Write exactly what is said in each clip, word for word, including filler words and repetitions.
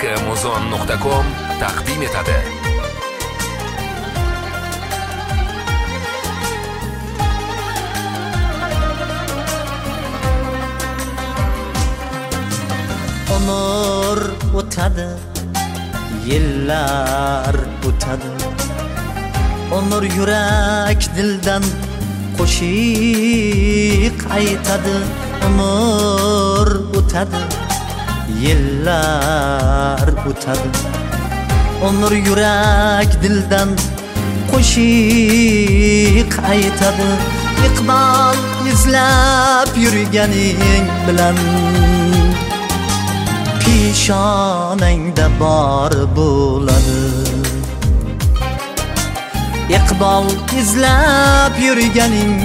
muzon nuqta com taqdim etadi. Umr o'tadi, yillar o'tadi. Umr yurak dildan qo'shiq aytadi. Umr o'tadi, yillar o'tadi. Umr yurak dildan qo'shiq aytadi. Iqbol izlab yurganing bilan peshonangda bor bo'ladi. Iqbol izlab yurganing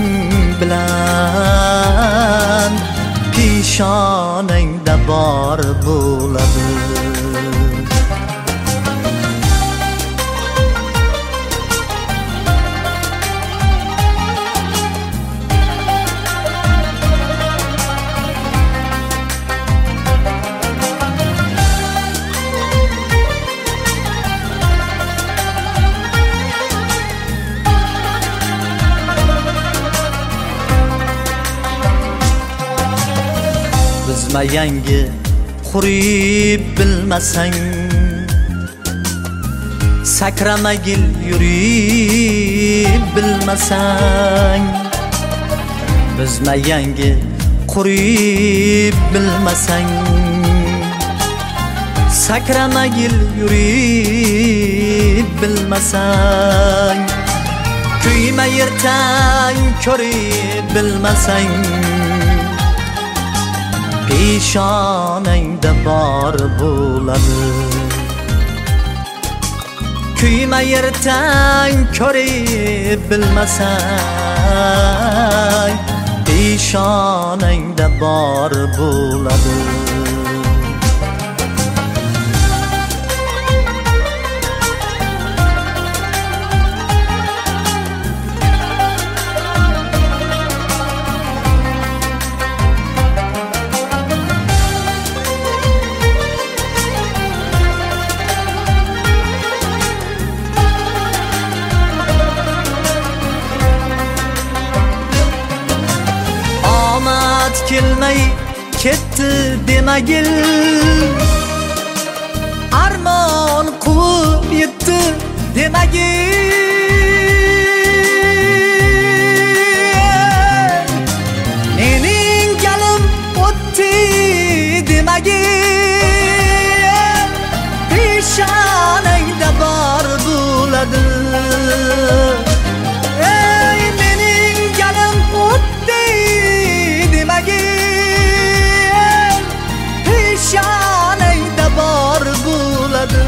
bilan peshonangda bor bo'ladi. Bizma yangi qurib bilmasang, sakramagil yurib bilmasang. Bizma yangi qurib bilmasang, sakramagil yurib bilmasang. Kuyma yertang ko'rib bilmasang, peshonangda bor bo'ladi. Kuyma yertang ko'rib bilmasang, peshonangda bor bo'ladi. Kelmay ketdi demagil, armon quvib yetdi demagil. Mening galim o'tdi demagil, peshonangda bor bo'ladi. Ey mening galim o'tdi demagil, peshonangda bor bo'ladi.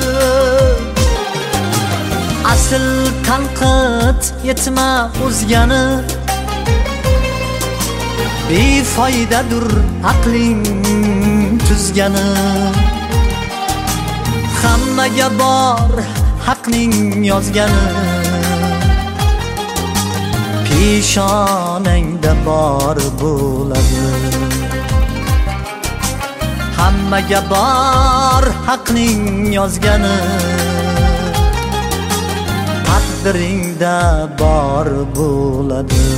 Asl tanqid yetma o'zgani, befoydadir aqling tuzgani. Hammaga bor haqning yozgani, peshonangda bor bo'ladi. Hammaga bor haqning yozgani, taqdiringda bor bo'ladi.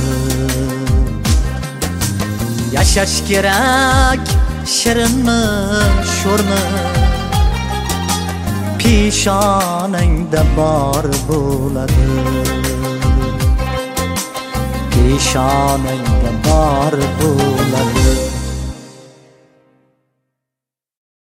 Yashash kerak shirinmi sho'rmi, peshonangda bor bo'ladi. Peshonangda bor bo'ladi.